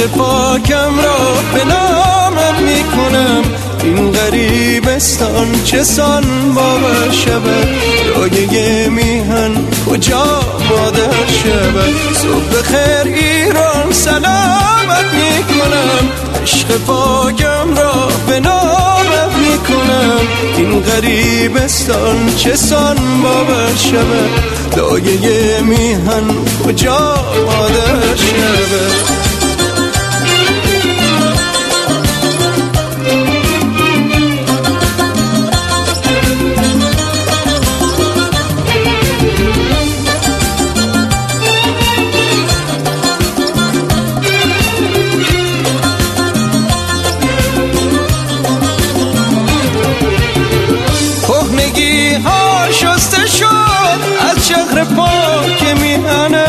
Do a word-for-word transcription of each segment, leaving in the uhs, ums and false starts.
پاکم را به نامت میکنم. این غریبستان چه سان باور شود، دایه میهن کجا مادر شود. صبح خیر ایران سلامت میکنم، عشق پاکم را به نامت میکنم. این غریبستان چه سان باور شود، دایه میهن کجا مادر شود. کهنگی ها شسته شد از چهره پاک میهنه،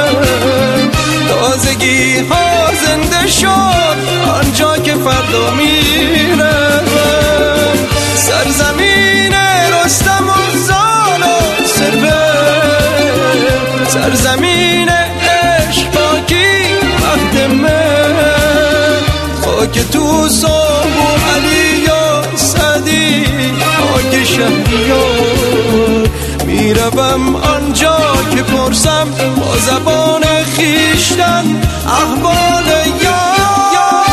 تازگی ها زنده شد آنجا که فردا میره. سرزمین رستم و زال و ثروت، سرزمین عشق پاکی مخدمه، خاک تو صبح و علی و سعدی، خاک شهریار. میروم آنجا که پرسم با زبان خیشتن احوال یار.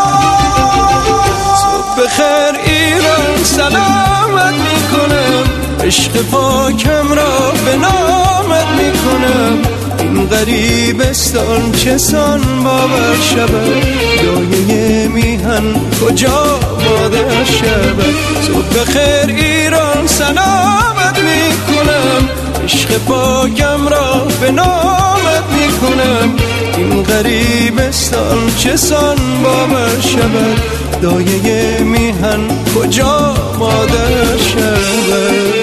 صبح خیر ایران سلامت میکنم، عشق پاکم را به نامت میکنم. این غریبستان چه سان باور شود، دایه میهن کجا مادر شود. صبح خیر ایران سلامت میکنم، عشق پاکم را به نامت میکنم. این غریبستان چه سان باور شود، دایه میهن کجا مادر شود.